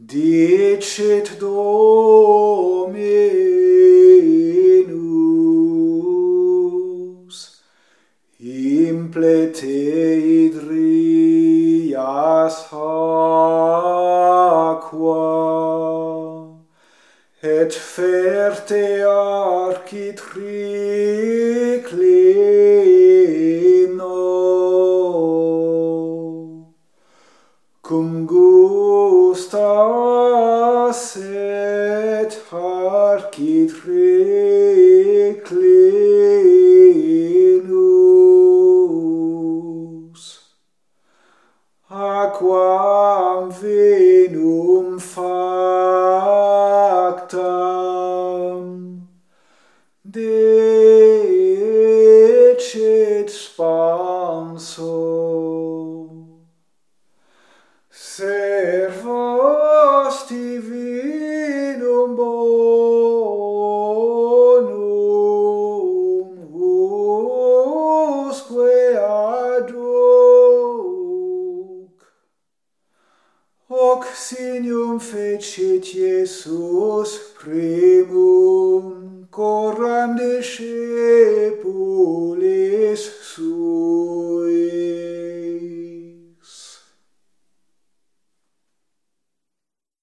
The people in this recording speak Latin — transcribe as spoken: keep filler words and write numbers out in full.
Dicit Dominus, implete hydrias aqua, et ferte architriclino, cum gustas et architriclinus, aquam vinum factam decit spanso. Servos divinum bonum usque aduc, hoc signium fecit Iesus primum coram discipulos